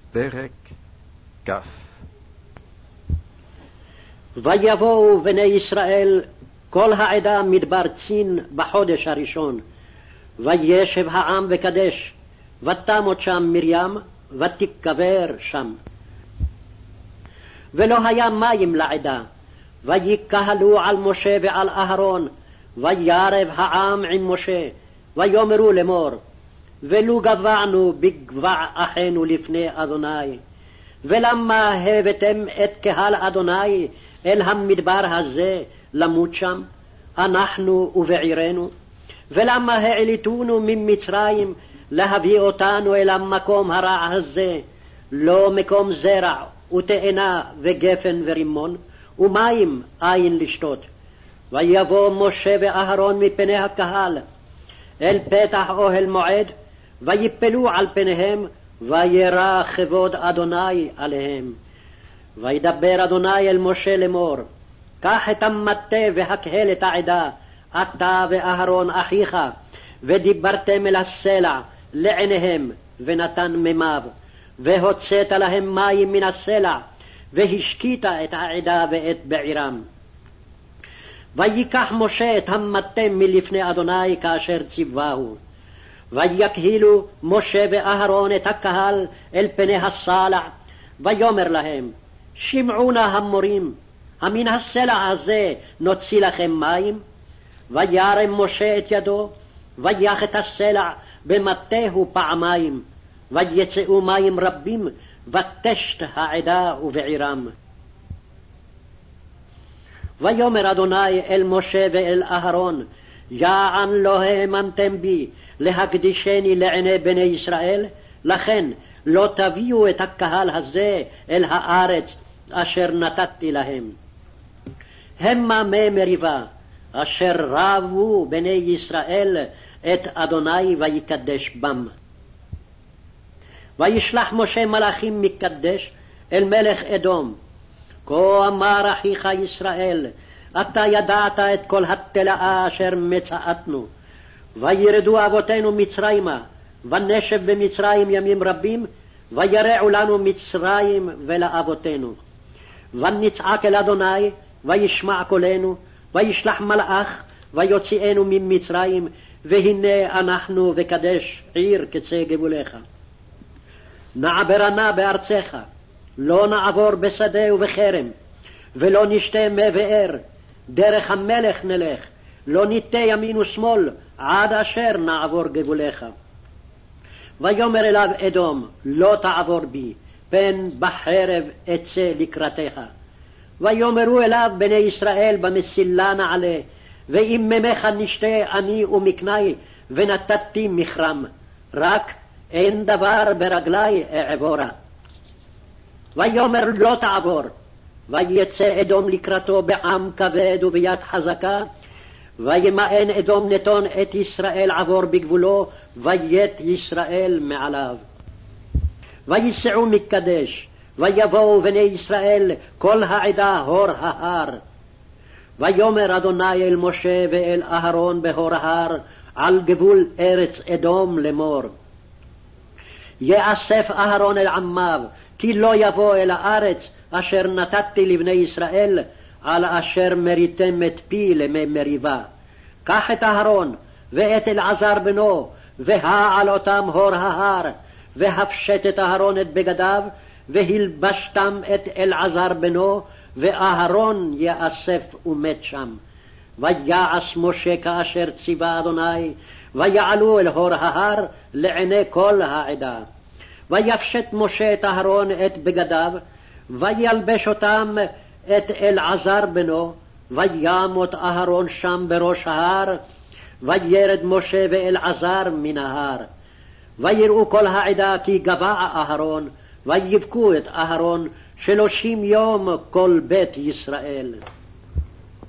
פרק כ'. ויבואו בני ישראל כל העדה מדבר צין בחודש הראשון, וישב העם בקדש, ותמות שם מרים, ותיקבר שם. ולא היה מים לעדה, ויקהלו על משה ועל אהרון, וירב העם עם משה, ויאמרו לאמור, ולו גבענו בגבע אחינו לפני אדוני, ולמה הבאתם את קהל אדוני אל המדבר הזה למות שם, אנחנו ובעירנו? ולמה העליתונו ממצרים להביא אותנו אל המקום הרע הזה, לא מקום זרע ותאנה וגפן ורימון, ומים אין לשתות? ויבוא משה ואהרון מפני הקהל אל פתח אוהל מועד, ויפלו על פניהם, וירא כבוד אדוני עליהם. וידבר אדוני אל משה לאמור, קח את המטה והקהל את העדה, אתה ואהרון אחיך, ודיברתם אל הסלע לעיניהם, ונתן מימיו, והוצאת להם מים מן הסלע, והשקית את העדה ואת בעירם. ויקח משה את המטה מלפני אדוני כאשר ציווהו. ויקהילו משה ואהרון את הקהל אל פני הסלע, ויאמר להם, שמעו נא המורים, המן הסלע הזה נוציא לכם מים? וירם משה את ידו, ויח את הסלע במטהו פעמיים, ויצאו מים רבים, ותשת העדה ובעירם. ויאמר אדוני אל משה ואל אהרון, יען לא האמנתם בי להקדישני לעיני בני ישראל, לכן לא תביאו את הקהל הזה אל הארץ אשר נתתי להם. המה מי מריבה אשר רבו בני ישראל את אדוני ויקדש בם. וישלח משה מלאכים מקדש אל מלך אדום, כה אמר אחיך ישראל, אתה ידעת את כל התלאה אשר מצאתנו. וירדו אבותינו מצרימה, ונשב במצרים ימים רבים, וירעו לנו מצרים ולאבותינו. ונצעק אל אדוני, וישמע קולנו, וישלח מלאך, ויוציאנו ממצרים, והנה אנחנו בקדש עיר קצה גבולך. נעברה נא בארצך, לא נעבור בשדה ובחרם, ולא נשתה מי באר, דרך המלך נלך, לא ניטה ימין ושמאל, עד אשר נעבור גבולך. ויאמר אליו אדום, לא תעבור בי, פן בחרב אצא לקראתך. ויאמרו אליו בני ישראל במסילה נעלה, ואם ממך נשתה אני ומקני, ונתתי מכרם, רק אין דבר ברגלי אעבורה. ויאמר לא תעבור, ויצא אדום לקראתו בעם כבד וביד חזקה, וימאן אדום נתון את ישראל עבור בגבולו, וית ישראל מעליו. ויסעו מקדש, ויבואו בני ישראל כל העדה הור ההר. ויאמר אדוני אל משה ואל אהרון בהור ההר, על גבול ארץ אדום לאמור, יאסף אהרון אל עמיו, כי לא יבוא אל הארץ אשר נתתי לבני ישראל, על אשר מריתם את פי למי מריבה. קח את אהרון ואת אלעזר בנו, והעל אותם הור ההר, והפשט את אהרון את בגדיו, והלבשתם את אלעזר בנו, ואהרון יאסף ומת שם. ויעש משה כאשר ציווה אדוני, ויעלו אל הור ההר לעיני כל העדה. ויפשט משה את אהרון את בגדיו, וילבש אותם את אלעזר בנו, וימות אהרון שם בראש ההר, וירד משה ואלעזר מן ההר. ויראו כל העדה כי גבע אהרון, ויבכו את אהרון 30 יום כל בית ישראל.